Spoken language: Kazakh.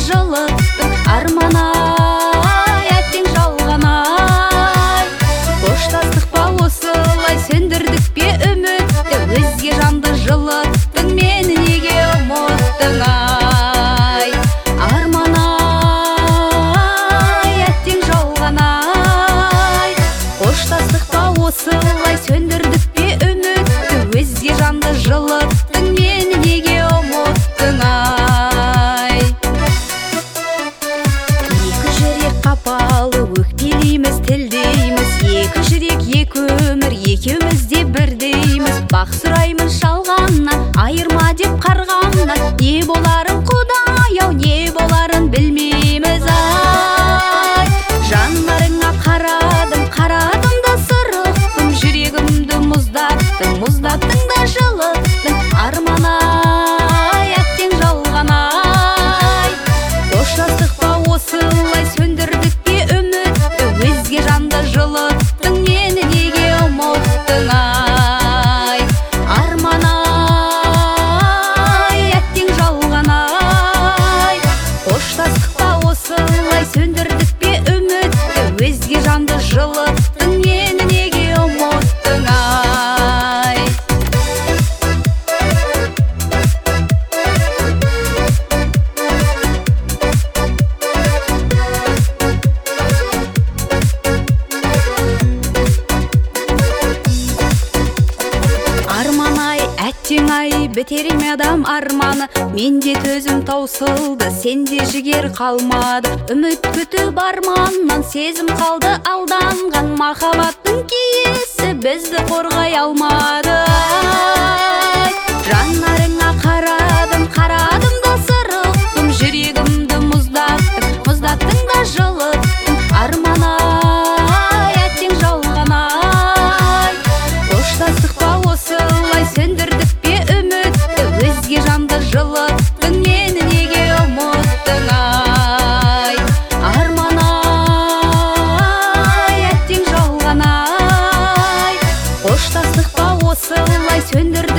жылыттың арман-ай, әттең жалған-ай. Қоштастық па осылай, сөндірдік пе үмітті, өзге жанды жылыттың, мені неге ұмыттың ай. Арман-ай, әттең жалған-ай. Қоштастық па осылай, сөндірдік пе үмітті, өзге жанды жылыттың, мені неге ұмыттың ай. Екі жүрек қапалы, өкпелейміз, тілдейміз, екі жүрек, екі өмір, екеуміз де бірдейміз. Бақ сұраймыз жалғаннан, айырма деп қарғамнан, не боларын Құдай-ау, не боларын білмейміз ай. Жанарыңа қарадым, қарадым да сырықтым, жүрегімді мұздаттың, мұздаттың да жылыттың арман-ай, әттең жалған-ай. Қоштастық па осылай, сөндірдік пе үмітті, өзге жанды жылыттың, мені неге ұмыттың ай. Арман-ай, әттең жалған-ай. Қоштастық па осылай, сөндірдік пе үмітті, өзге жанды жылыттың, мені неге ұмыттың ай. Арман-ай, әттең-ай, бітер ме адам арманы, менде төзім таусылды, сенде жігер қалмады. Үміт күтіп арманнан, сезім қалды алданған, махаббаттың киесі бізді қорғай алмады ай. Жанарыңа қарадым, қарадым да сырықтым, жүрегімді мұздаттың, мұздаттың да жылыттың арман-ай, әттең жалған-ай. Қоштастық па осылай, сөндірдік пе үмітті, өзге жанды жылыттың, мені неге ұмыттың ай. Арман-ай, әттең жалған-ай. Қоштастық па осылай, сөндірдік